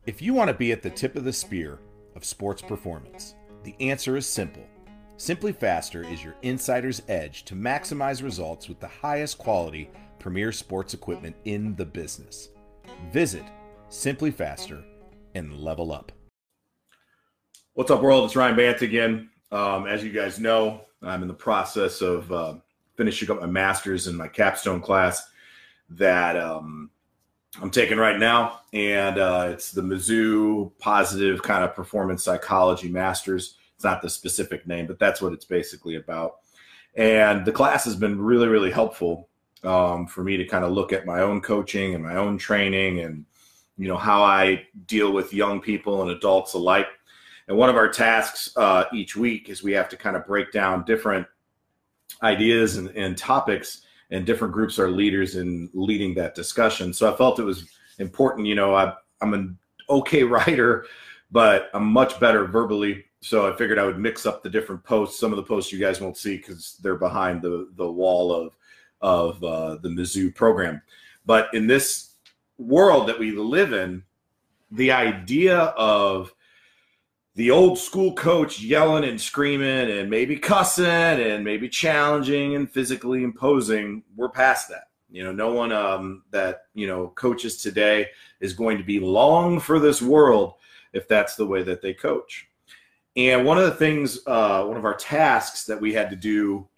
If you want to be at the tip of the spear of sports performance, the answer is simple. Simply Faster is your insider's edge to maximize results with the highest quality premier sports equipment in the business. Visit Simply Faster and level up. What's up, world? It's Ryan Bant again. As you guys know, I'm in the process of finishing up my master's in my capstone class that I'm taking right now, and it's the Mizzou Positive kind of Performance Psychology Masters. It's not the specific name, but that's what it's basically about. And the class has been really, really helpful for me to kind of look at my own coaching and my own training and, you know, how I deal with young people and adults alike. And one of our tasks each week is we have to kind of break down different ideas and topics, and different groups are leaders in leading that discussion. So I felt it was important. You know, I'm an okay writer, but I'm much better verbally. So I figured I would mix up the different posts. Some of the posts you guys won't see because they're behind the wall of the Mizzou program. But in this world that we live in, the idea of the old school coach yelling and screaming and maybe cussing and maybe challenging and physically imposing, we're past that. You know, no one that, you know, coaches today is going to be long for this world if that's the way that they coach. And one of the things, one of our tasks that we had to do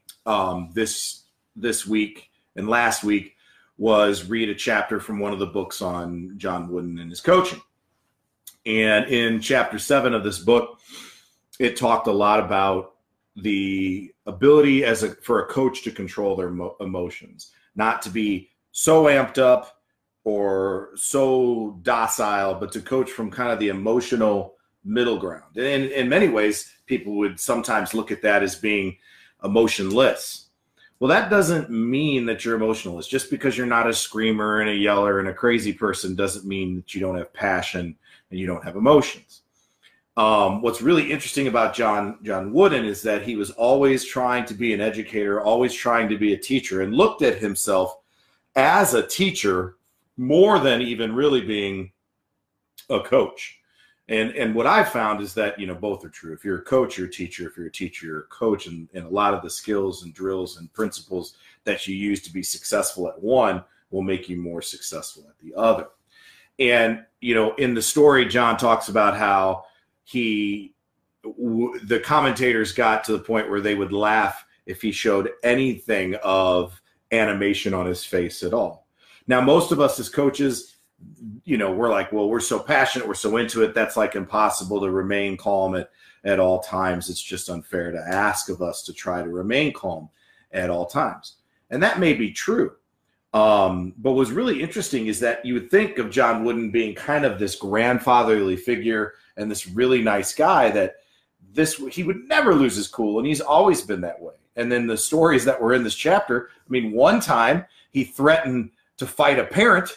this week and last week was read a chapter from one of the books on John Wooden and his coaching. And in chapter 7 of this book, it talked a lot about the ability for a coach to control their emotions, not to be so amped up or so docile, but to coach from kind of the emotional middle ground. And in many ways, people would sometimes look at that as being emotionless. Well, that doesn't mean that you're emotionless. Just because you're not a screamer and a yeller and a crazy person doesn't mean that you don't have passion and you don't have emotions. What's really interesting about John Wooden is that he was always trying to be an educator, always trying to be a teacher, and looked at himself as a teacher more than even really being a coach. And what I've found is that, you know, both are true. If you're a coach, you're a teacher. If you're a teacher, you're a coach. And a lot of the skills and drills and principles that you use to be successful at one will make you more successful at the other. And, you know, in the story, John talks about how the commentators got to the point where they would laugh if he showed anything of animation on his face at all. Now, most of us as coaches, you know, we're like, well, we're so passionate, we're so into it, that's like impossible to remain calm at all times. It's just unfair to ask of us to try to remain calm at all times. And that may be true. But what's really interesting is that you would think of John Wooden being kind of this grandfatherly figure and this really nice guy that he would never lose his cool, and he's always been that way. And then the stories that were in this chapter, I mean, one time he threatened to fight a parent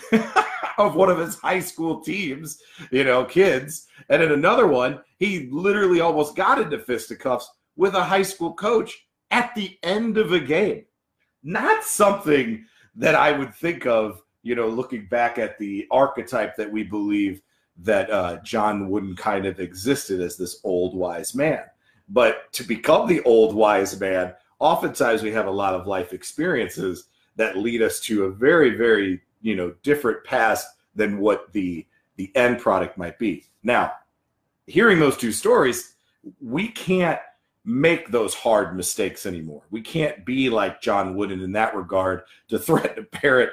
of one of his high school teams, you know, kids. And in another one, he literally almost got into fisticuffs with a high school coach at the end of a game. Not something that I would think of, you know, looking back at the archetype that we believe that John Wooden kind of existed as this old wise man. But to become the old wise man, oftentimes we have a lot of life experiences that lead us to a very, very, you know, different past than what the end product might be. Now, hearing those two stories, we can't make those hard mistakes anymore. We can't be like John Wooden in that regard, to threaten a parent,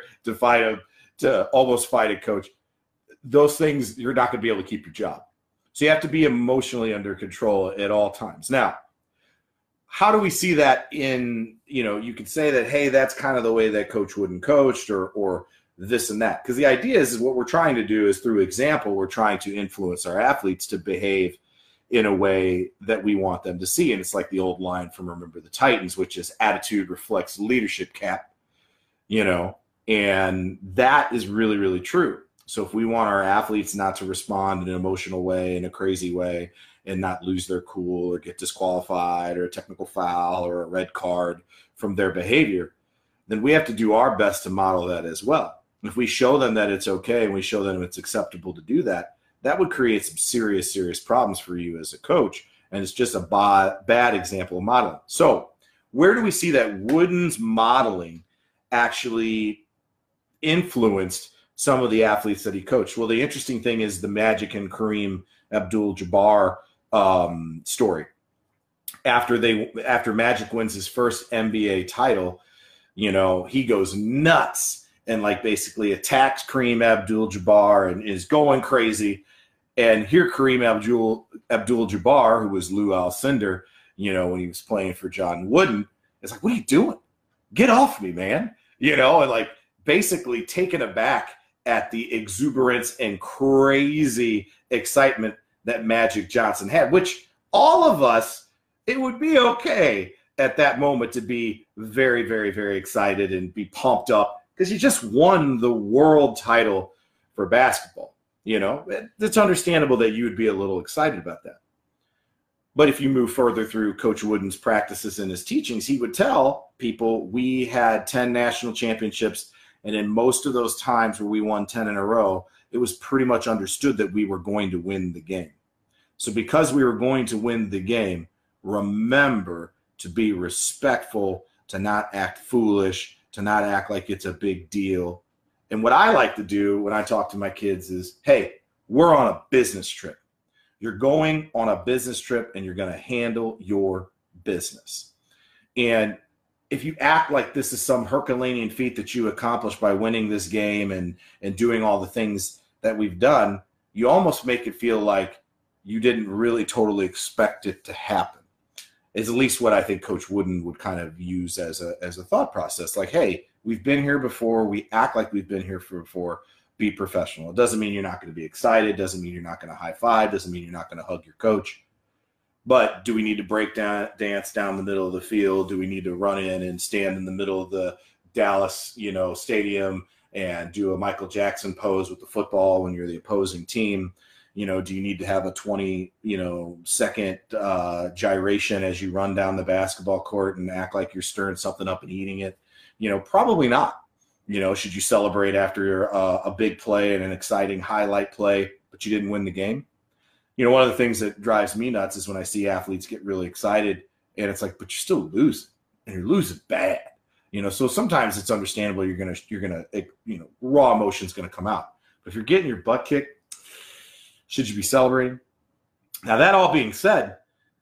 to almost fight a coach. Those things, you're not going to be able to keep your job. So you have to be emotionally under control at all times. Now, how do we see that in, you know, you could say that, hey, that's kind of the way that Coach Wooden coached or this and that. Because the idea is what we're trying to do is through example, we're trying to influence our athletes to behave in a way that we want them to see. And it's like the old line from Remember the Titans, which is attitude reflects leadership, cap, you know, and that is really, really true. So if we want our athletes not to respond in an emotional way, in a crazy way, and not lose their cool or get disqualified or a technical foul or a red card from their behavior, then we have to do our best to model that as well. If we show them that it's okay and we show them it's acceptable to do that, that would create some serious problems for you as a coach. And it's just a bad example of modeling. So where do we see that Wooden's modeling actually influenced some of the athletes that he coached? Well, the interesting thing is the Magic and Kareem Abdul-Jabbar story. After Magic wins his first NBA title, he goes nuts and basically attacks Kareem Abdul-Jabbar and is going crazy. And here Kareem Abdul-Jabbar, who was Lou Alcindor, when he was playing for John Wooden, is like, what are you doing? Get off me, man. And basically taken aback at the exuberance and crazy excitement that Magic Johnson had, which all of us, it would be okay at that moment to be very, very, very excited and be pumped up because you just won the world title for basketball. It's understandable that you would be a little excited about that. But if you move further through Coach Wooden's practices and his teachings, he would tell people we had 10 national championships, and in most of those times where we won 10 in a row, it was pretty much understood that we were going to win the game. So because we were going to win the game, remember to be respectful, to not act foolish, to not act like it's a big deal. And what I like to do when I talk to my kids is, hey, we're on a business trip. You're going on a business trip and you're going to handle your business. And if you act like this is some Herculean feat that you accomplished by winning this game and doing all the things that we've done, you almost make it feel like you didn't really totally expect it to happen. Is at least what I think Coach Wooden would kind of use as a thought process. Like, hey, we've been here before. We act like we've been here before. Be professional. It doesn't mean you're not going to be excited. Doesn't mean you're not going to high five. Doesn't mean you're not going to hug your coach. But do we need to dance down the middle of the field? Do we need to run in and stand in the middle of the Dallas, stadium and do a Michael Jackson pose with the football when you're the opposing team? Do you need to have a 20, second gyration as you run down the basketball court and act like you're stirring something up and eating it? Probably not. Should you celebrate after a big play and an exciting highlight play, but you didn't win the game? One of the things that drives me nuts is when I see athletes get really excited and it's like, but you're still losing and you're losing bad. So sometimes it's understandable. You're going to, raw emotion's going to come out. But if you're getting your butt kicked, should you be celebrating? Now, that all being said,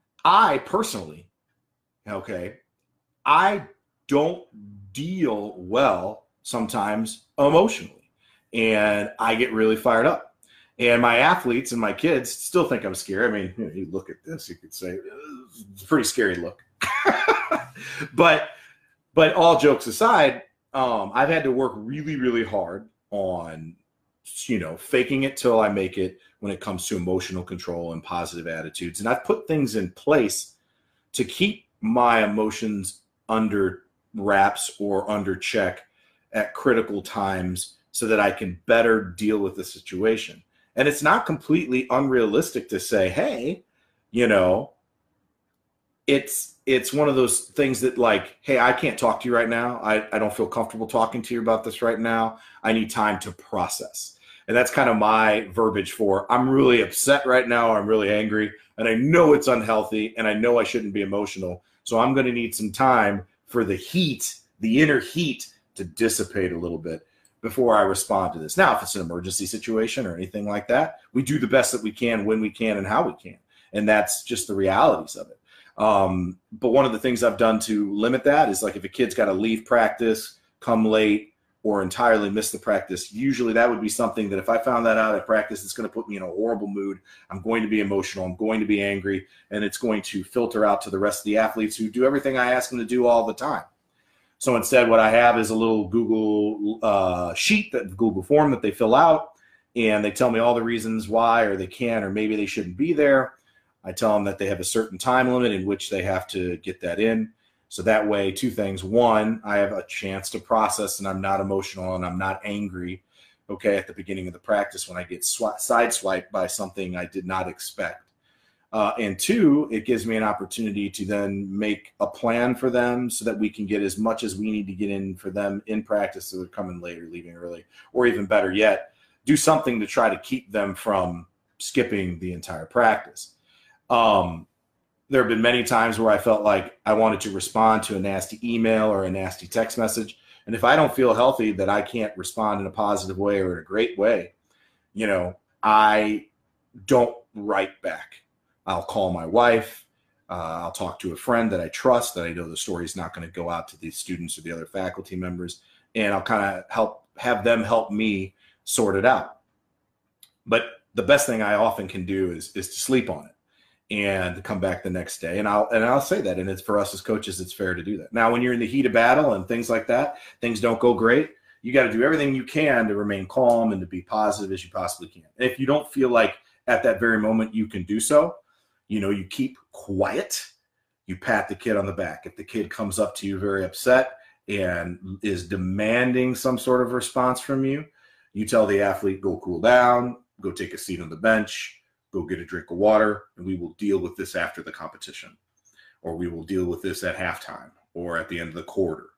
I personally, I don't deal well sometimes emotionally, and I get really fired up. And my athletes and my kids still think I'm scary. I mean, you look at this, you could say it's a pretty scary look. but all jokes aside, I've had to work really, really hard on, faking it till I make it when it comes to emotional control and positive attitudes. And I've put things in place to keep my emotions under wraps or under check at critical times so that I can better deal with the situation. And it's not completely unrealistic to say, hey, it's one of those things that hey, I can't talk to you right now. I don't feel comfortable talking to you about this right now. I need time to process. And that's kind of my verbiage for I'm really upset right now. I'm really angry. And I know it's unhealthy. And I know I shouldn't be emotional. So I'm going to need some time for the inner heat to dissipate a little bit before I respond to this. Now, if it's an emergency situation or anything like that, we do the best that we can when we can and how we can. And that's just the realities of it. But one of the things I've done to limit that is if a kid's got to leave practice, come late, or entirely miss the practice, usually that would be something that if I found that out at practice, it's going to put me in a horrible mood. I'm going to be emotional. I'm going to be angry. And it's going to filter out to the rest of the athletes who do everything I ask them to do all the time. So instead, what I have is a little Google sheet, Google form that they fill out, and they tell me all the reasons why, or they can, or maybe they shouldn't be there. I tell them that they have a certain time limit in which they have to get that in. So that way, two things. One, I have a chance to process and I'm not emotional and I'm not angry, at the beginning of the practice when I get sideswiped by something I did not expect. And two, it gives me an opportunity to then make a plan for them so that we can get as much as we need to get in for them in practice so they're coming late or leaving early. Or even better yet, do something to try to keep them from skipping the entire practice. There have been many times where I felt like I wanted to respond to a nasty email or a nasty text message. And if I don't feel healthy that I can't respond in a positive way or in a great way, I don't write back. I'll call my wife. I'll talk to a friend that I trust, that I know the story is not going to go out to the students or the other faculty members. And I'll kind of have them help me sort it out. But the best thing I often can do is to sleep on it and come back the next day. And I'll say that. And it's for us as coaches, it's fair to do that. Now, when you're in the heat of battle and things like that, things don't go great. You got to do everything you can to remain calm and to be positive as you possibly can. And if you don't feel like at that very moment you can do so, you keep quiet, you pat the kid on the back. If the kid comes up to you very upset and is demanding some sort of response from you, you tell the athlete, go cool down, go take a seat on the bench, go get a drink of water, and we will deal with this after the competition, or we will deal with this at halftime or at the end of the quarter,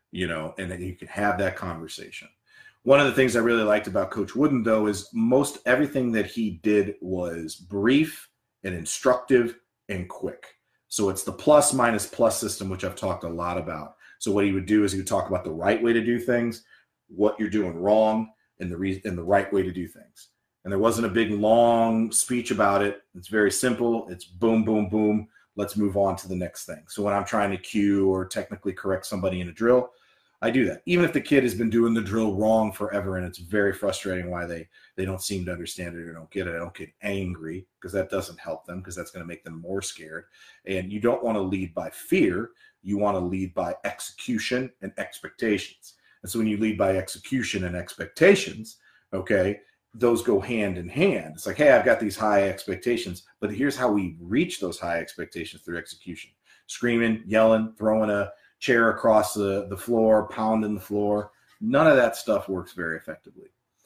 and then you can have that conversation. One of the things I really liked about Coach Wooden, though, is most everything that he did was brief and instructive and quick. So it's the plus minus plus system, which I've talked a lot about. So what he would do is he would talk about the right way to do things, what you're doing wrong, and the right way to do things. And there wasn't a big long speech about it. It's very simple. It's boom, boom, boom. Let's move on to the next thing. So when I'm trying to cue or technically correct somebody in a drill, I do that. Even if the kid has been doing the drill wrong forever and it's very frustrating why they don't seem to understand it or don't get it. I don't get angry because that doesn't help them, because that's going to make them more scared. And you don't want to lead by fear. You want to lead by execution and expectations. And so when you lead by execution and expectations, okay, those go hand in hand. It's like, hey, I've got these high expectations, but here's how we reach those high expectations through execution. Screaming, yelling, throwing a chair across the floor, pounding the floor. None of that stuff works very effectively.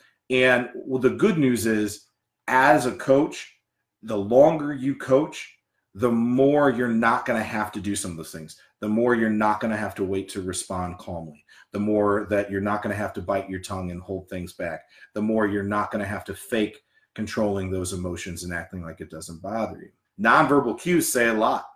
And the good news is, as a coach, the longer you coach, the more you're not going to have to do some of those things. The more you're not going to have to wait to respond calmly. The more that you're not going to have to bite your tongue and hold things back. The more you're not going to have to fake controlling those emotions and acting like it doesn't bother you. Nonverbal cues say a lot.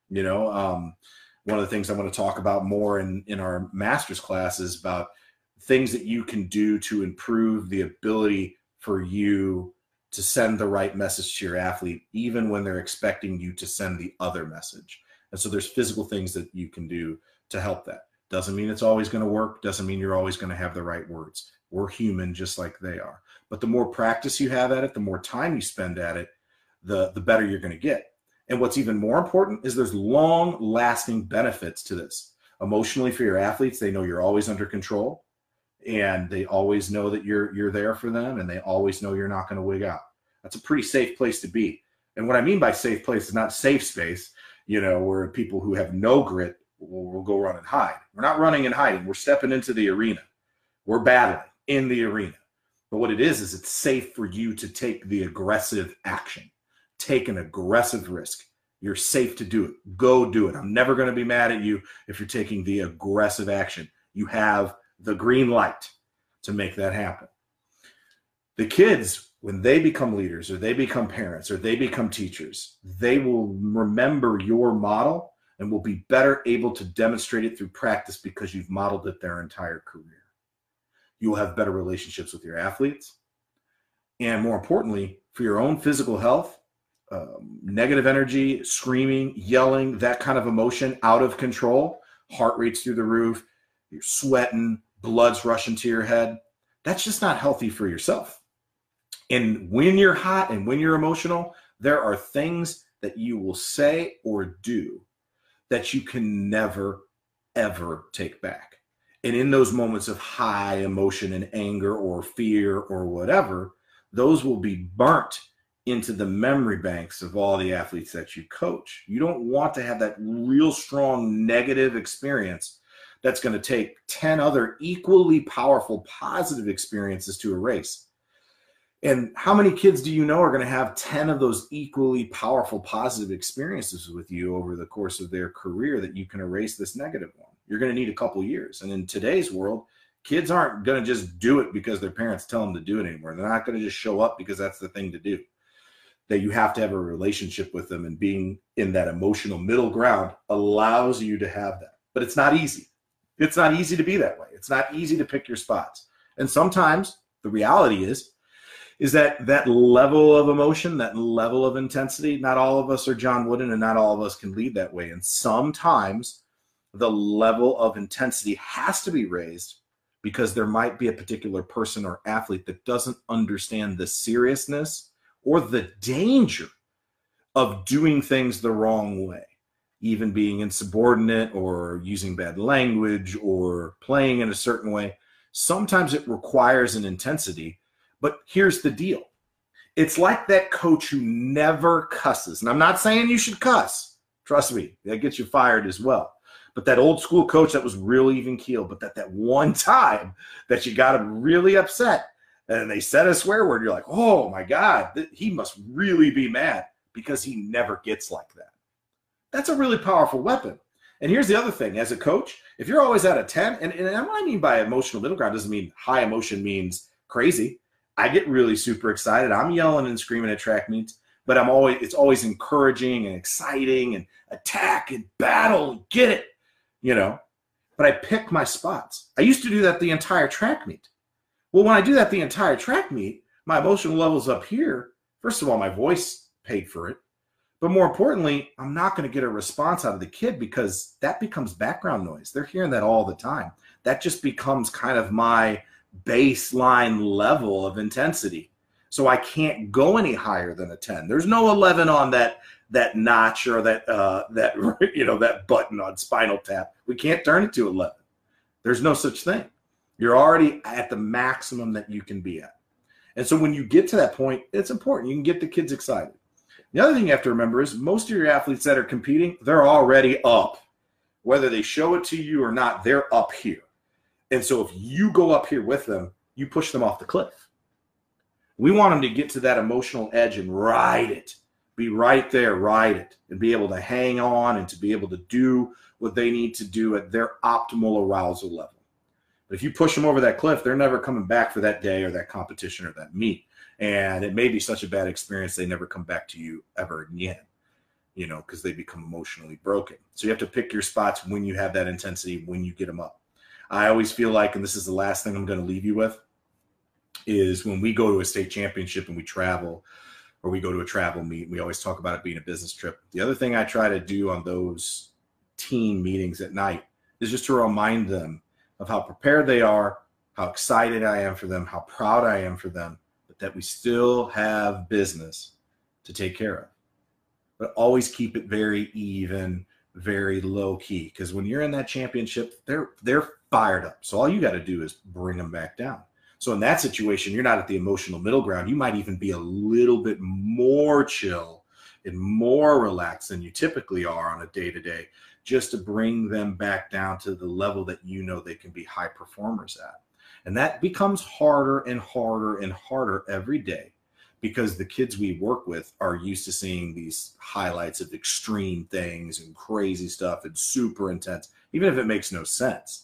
One of the things I'm going to talk about more in our master's class is about things that you can do to improve the ability for you to send the right message to your athlete, even when they're expecting you to send the other message. And so there's physical things that you can do to help that. Doesn't mean it's always going to work. Doesn't mean you're always going to have the right words. We're human just like they are. But the more practice you have at it, the more time you spend at it, the better you're going to get. And what's even more important is there's long-lasting benefits to this. Emotionally, for your athletes, they know you're always under control, and they always know that you're there for them, and they always know you're not going to wig out. That's a pretty safe place to be. And what I mean by safe place is not safe space, where people who have no grit will go run and hide. We're not running and hiding. We're stepping into the arena. We're battling in the arena. But what it is it's safe for you to take the aggressive action. Take an aggressive risk. You're safe to do it. Go do it. I'm never going to be mad at you if you're taking the aggressive action. You have the green light to make that happen. The kids, when they become leaders or they become parents or they become teachers, they will remember your model and will be better able to demonstrate it through practice because you've modeled it their entire career. You will have better relationships with your athletes. And more importantly, for your own physical health, negative energy, screaming, yelling, that kind of emotion out of control, heart rate's through the roof, you're sweating, blood's rushing to your head. That's just not healthy for yourself. And when you're hot and when you're emotional, there are things that you will say or do that you can never, ever take back. And in those moments of high emotion and anger or fear or whatever, those will be burnt into the memory banks of all the athletes that you coach. You don't want to have that real strong negative experience that's going to take 10 other equally powerful positive experiences to erase. And how many kids do you know are going to have 10 of those equally powerful positive experiences with you over the course of their career that you can erase this negative one? You're going to need a couple years. And in today's world, kids aren't going to just do it because their parents tell them to do it anymore. They're not going to just show up because that's the thing to do. that you have to have a relationship with them, and being in that emotional middle ground allows you to have that. But it's not easy. It's not easy to be that way. It's not easy to pick your spots. And sometimes the reality is that level of emotion, that level of intensity, not all of us are John Wooden, and not all of us can lead that way. And sometimes the level of intensity has to be raised because there might be a particular person or athlete that doesn't understand the seriousness or the danger of doing things the wrong way, even being insubordinate or using bad language or playing in a certain way. Sometimes it requires an intensity, but here's the deal. It's like that coach who never cusses. And I'm not saying you should cuss. Trust me, that gets you fired as well. But that old school coach that was real even keel, but that one time that you got him really upset and they said a swear word, you're like, oh my God, he must really be mad, because he never gets like that. That's a really powerful weapon. And here's the other thing. As a coach, if you're always at a 10, and what I mean by emotional middle ground doesn't mean high emotion means crazy. I get really super excited. I'm yelling and screaming at track meets, but it's always encouraging and exciting and attack and battle and get it, but I pick my spots. I used to do that the entire track meet. Well, when I do that the entire track meet, my emotional level's up here. First of all, my voice paid for it. But more importantly, I'm not going to get a response out of the kid, because that becomes background noise. They're hearing that all the time. That just becomes kind of my baseline level of intensity. So I can't go any higher than a 10. There's no 11 on that notch or that button on Spinal Tap. We can't turn it to 11. There's no such thing. You're already at the maximum that you can be at. And so when you get to that point, it's important. You can get the kids excited. The other thing you have to remember is most of your athletes that are competing, they're already up. Whether they show it to you or not, they're up here. And so if you go up here with them, you push them off the cliff. We want them to get to that emotional edge and ride it. Be right there, ride it, and be able to hang on and to be able to do what they need to do at their optimal arousal level. But if you push them over that cliff, they're never coming back for that day or that competition or that meet. And it may be such a bad experience they never come back to you ever again, because they become emotionally broken. So you have to pick your spots when you have that intensity, when you get them up. I always feel like, and this is the last thing I'm going to leave you with, is when we go to a state championship and we travel, or we go to a travel meet, we always talk about it being a business trip. The other thing I try to do on those team meetings at night is just to remind them of how prepared they are, how excited I am for them, how proud I am for them, but that we still have business to take care of. But always keep it very even, very low key, because when you're in that championship, they're fired up. So all you got to do is bring them back down. So in that situation, you're not at the emotional middle ground. You might even be a little bit more chill and more relaxed than you typically are on a day-to-day, just to bring them back down to the level that they can be high performers at. And that becomes harder and harder and harder every day, because the kids we work with are used to seeing these highlights of extreme things and crazy stuff and super intense, even if it makes no sense,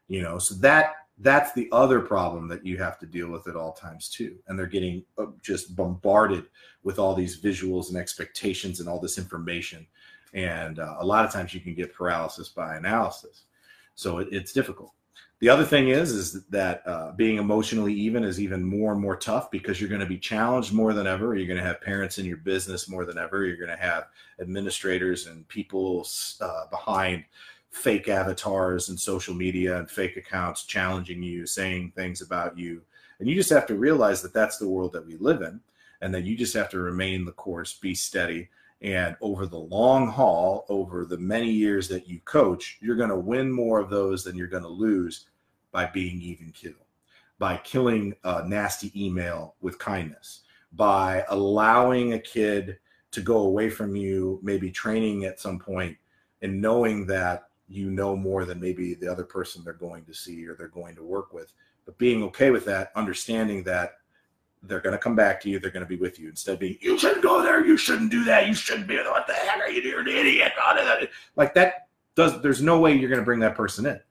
so that's the other problem that you have to deal with at all times too. And they're getting just bombarded with all these visuals and expectations and all this information. And a lot of times you can get paralysis by analysis. So it's difficult. The other thing is that being emotionally even is even more and more tough, because you're going to be challenged more than ever. You're going to have parents in your business more than ever. You're going to have administrators and people behind fake avatars and social media and fake accounts challenging you, saying things about you. And you just have to realize that that's the world that we live in, and that you just have to remain the course, be steady. And over the long haul, over the many years that you coach, you're going to win more of those than you're going to lose by being even keel, by killing a nasty email with kindness, by allowing a kid to go away from you, maybe training at some point, and knowing that more than maybe the other person they're going to see or they're going to work with, but being okay with that, understanding that they're going to come back to you, they're going to be with you, instead of being, you shouldn't go there, you shouldn't do that, you shouldn't be, what the heck are you doing, you're an idiot, like that. There's no way you're going to bring that person in.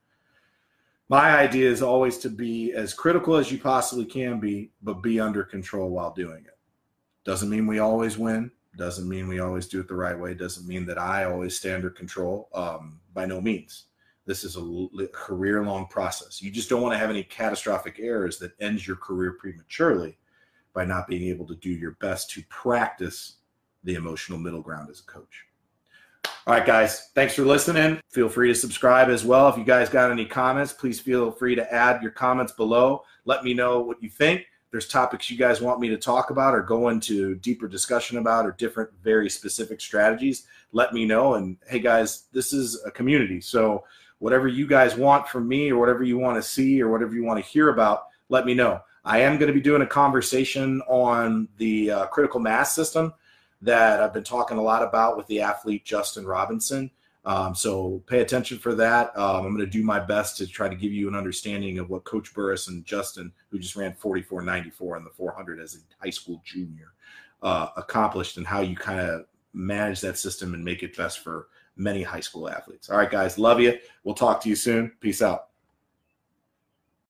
My idea is always to be as critical as you possibly can be, but be under control while doing it. Doesn't mean we always win. Doesn't mean we always do it the right way. Doesn't mean that I always stand or control. By no means. This is a career-long process. You just don't want to have any catastrophic errors that ends your career prematurely by not being able to do your best to practice the emotional middle ground as a coach. All right, guys, thanks for listening. Feel free to subscribe as well. If you guys got any comments, please feel free to add your comments below. Let me know what you think. If there's topics you guys want me to talk about or go into deeper discussion about or different, very specific strategies, let me know. And hey, guys, this is a community. So whatever you guys want from me or whatever you want to see or whatever you want to hear about, let me know. I am going to be doing a conversation on the critical mass system that I've been talking a lot about with the athlete Justin Robinson. So pay attention for that. I'm going to do my best to try to give you an understanding of what Coach Burris and Justin, who just ran 44.94 in the 400 as a high school junior, accomplished, and how you kind of manage that system and make it best for many high school athletes. All right, guys, love you. We'll talk to you soon. Peace out.